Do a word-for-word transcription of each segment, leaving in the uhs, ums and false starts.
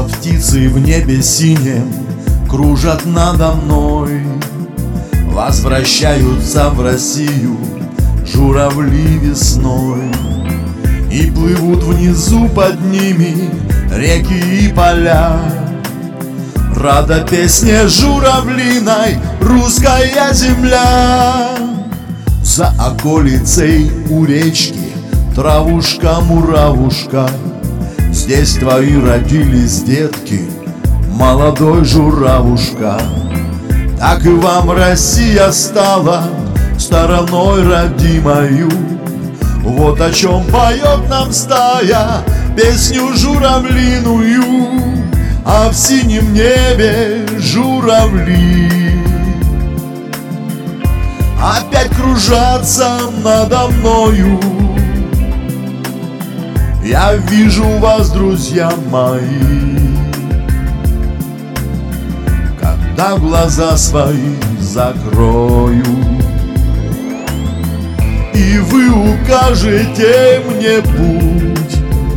Вот птицы в небе синем кружат надо мной, возвращаются в Россию журавли весной. И плывут внизу под ними реки и поля. Рада песне журавлиной русская земля. За околицей у речки травушка-муравушка, здесь твои родились детки, молодой журавушка. Так и вам Россия стала стороной родимою. Вот о чем поет нам стая песню журавлиную. А в синем небе журавли опять кружатся надо мною. Я вижу вас, друзья мои, когда глаза свои закрою, и вы укажете мне путь.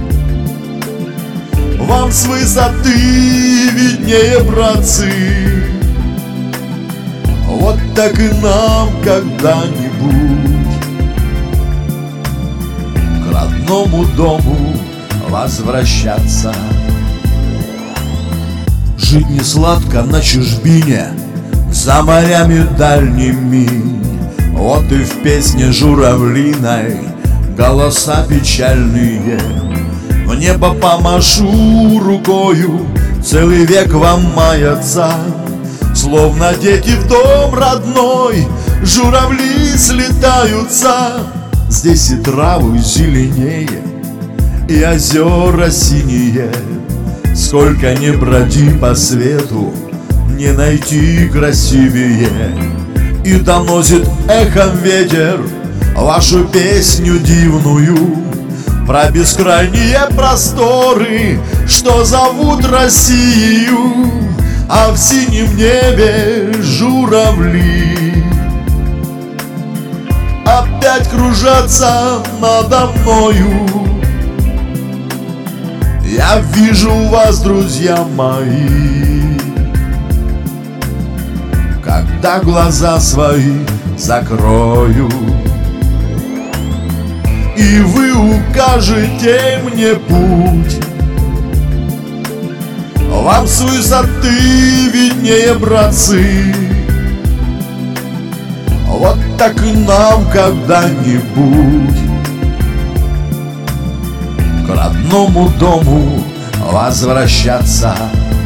Вам с высоты виднее, братцы, вот так и нам когда-нибудь к родному дому возвращаться. Жить не сладко на чужбине, за морями дальними. Вот и в песне журавлиной голоса печальные. В небо помашу рукою, целый век вам маятся. Словно дети в дом родной журавли слетаются. Здесь и травы зеленее, и озера синие. Сколько ни броди по свету, не найти красивее. И доносит эхом ветер вашу песню дивную про бескрайние просторы, что зовут Россию. А в синем небе журавли опять кружатся надо мною. Я вижу вас, друзья мои, когда глаза свои закрою, и вы укажете мне путь. Вам с высоты виднее, братцы, вот так и нам когда-нибудь к родному дому возвращаться.